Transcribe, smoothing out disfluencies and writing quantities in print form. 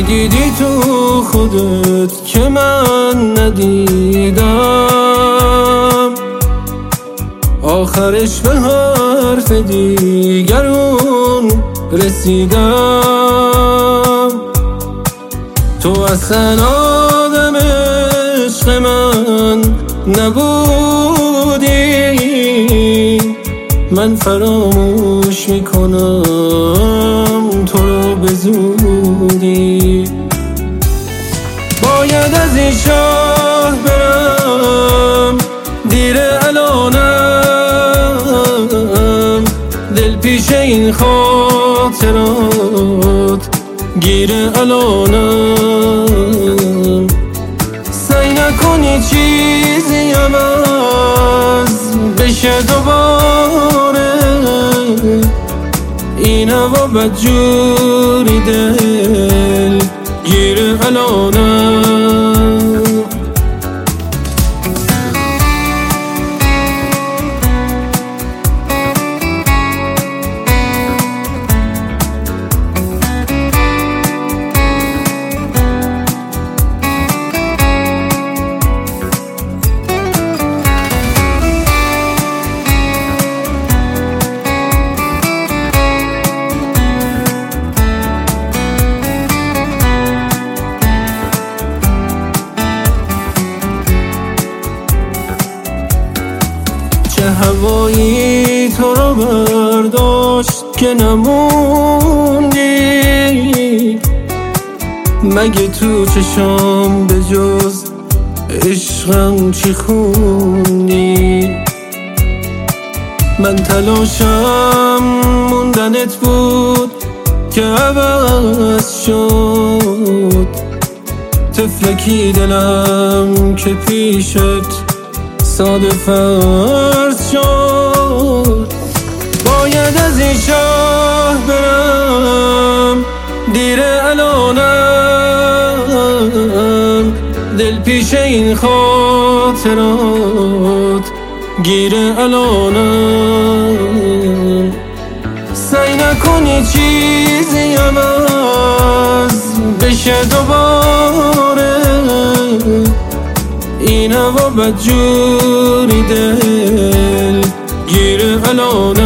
دیدی تو خودت که من ندیدم، آخرش به حرف دیگرون رسیدم. تو اصلا آدم عشق من نبودی، من فراموش میکنم تو رو به زودی. باید از این شهر برم، دیر الانم، دل پیش این خاطرات گیر الانم. سعی نکنی چیزی عوض بشه دوباره، این هوا بدجوری دل گیر الانم. چه هوایی تو رو برداشت که نموندی، مگه تو چشام به جز عشقم چی خوندی؟ من تلاشم موندنت بود که عوض شد، طفلکی دلم که پیشت ساده فرض شد. باید از این شهر برم، دیر الانم، دل پیش این خاطرات گیر الانم. سعی نکنی چیزی عوض بشه دوباره، این هوا بدجوری دل گیر الانم.